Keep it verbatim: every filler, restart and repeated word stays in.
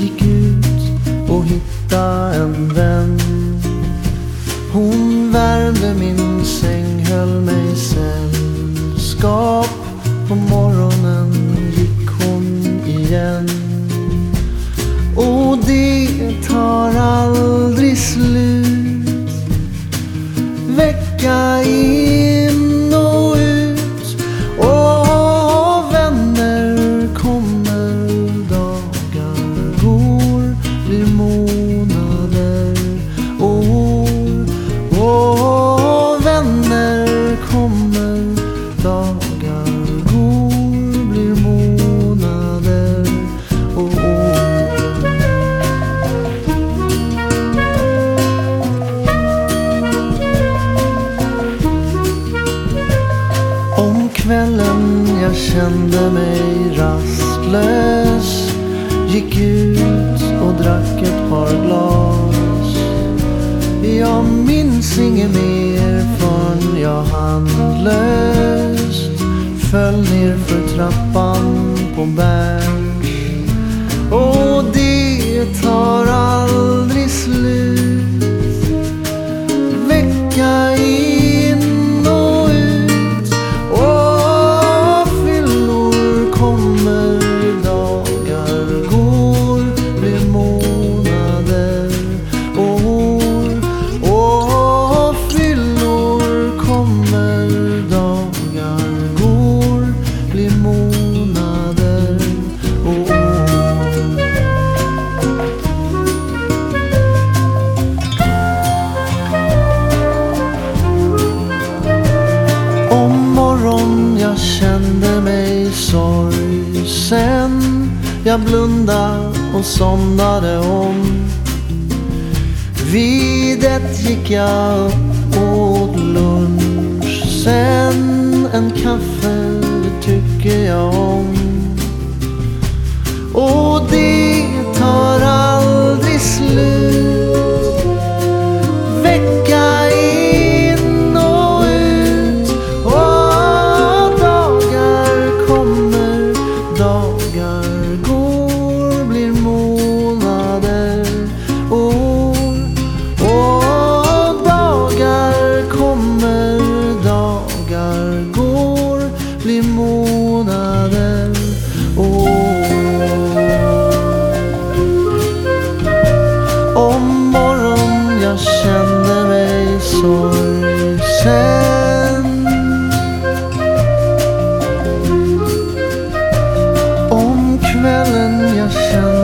gick ut och hittade en vän. Hon värmde min säng, höll mig sällskap. På morgonen gick hon igen. Och det tar aldrig slut. Vecka in och ut. Och vänner kommer, dagar går, blir månader och år. Och vänner kommer, dagar går, blir månader och år. Om kvällen jag kände mig rastlös, gick ut och drack ett par glas. Jag minns inget mer förrän jag handlöst föll ner för trappan på Berns. Och det tar aldrig slut. Vecka in och ut. Och fyllor kommer, dagar går, blir månader och år. Och fyllor kommer, dagar går, blir månader och år. Om morgon jag kände mig sorgsen, jag blundade och somnade om. Vid ett gick jag upp och åt lunch. Sen en kaffe, det tycker jag om. Och det tar aldrig slut. Vecka in och ut. Och dagar kommer, dagar går, blir månader och år. Och dagar kommer, dagar går, blir månader och år. Om morgon jag kände mig sorgsen. Om kvällen jag kände